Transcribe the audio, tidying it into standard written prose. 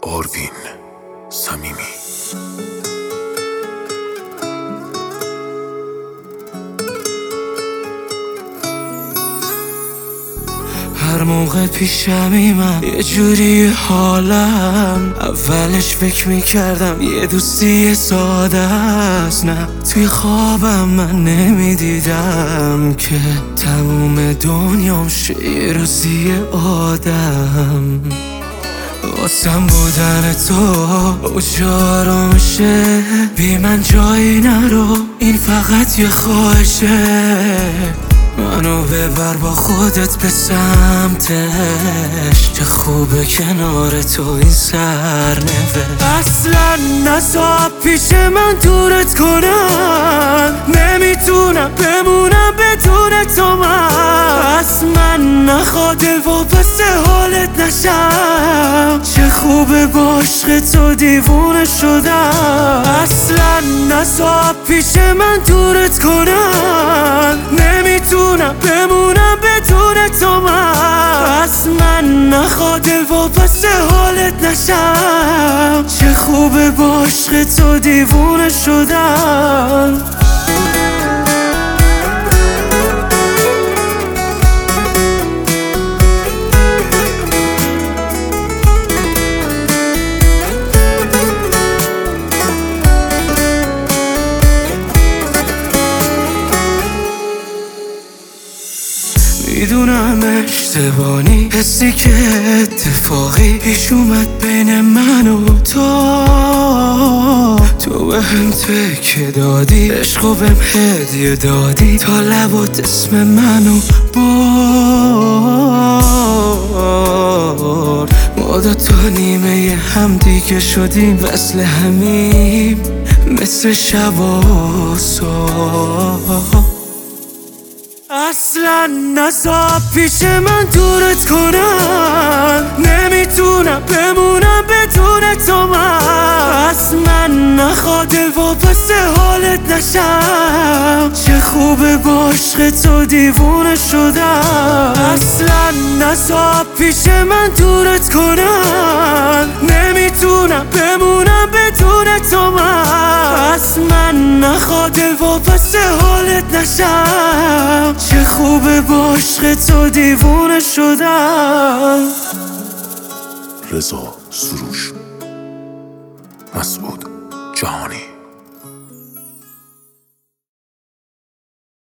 آروین صمیمی. هر موقع پیشمی من یه جوری حالم، اولش فکر میکردم یه دوستی ساده است، نه توی خوابم من نمیدیدم که تموم دنیام شه یه روزی آدم. واسم بودن تو اجارا میشه، بی من جایی نرو، این فقط یه خواهشه. منو ببر با خودت به سمتش، چه خوبه کنار تو این سرنوشت. اصلا نذار پیش من دورت کنم، نمیتونم بمونم بدون تو من. پس من نخواد وابسته حالت نشم، چه خوبه با عشق تو دیوونه شدم. اصلا نذار پیش من دورت کنم، نمیتونم بمونم بدون تو من. پس من نخواد وابسته حالت نشم، چه خوبه با عشق تو دیوونه شدم. میدونم اشتباهی، حسی که اتفاقی پیش اومد بین من و تو به هم تکه دادی، عشقو بهم هدیه دادی، تا لبات اسم منو برد. ما دوتا نیمه هم دیگه شدیم، وصل همیم مثل شب و صبح. اصلا نذار پیش من دورت کنم، نمیتونم بمونم بدون تو من. پس من نخواد وابسته حالت نشم، چه خوبه با عشق تو دیوونه شدم. اصلا نذار پیش من دورت کنم، نمیتونم بمونم بدون تو من. پس من نخواد وابسته حالت نشم، چه خوبه با عشق تو دیوونه شدم. رضا سروش، مسعود جهانی.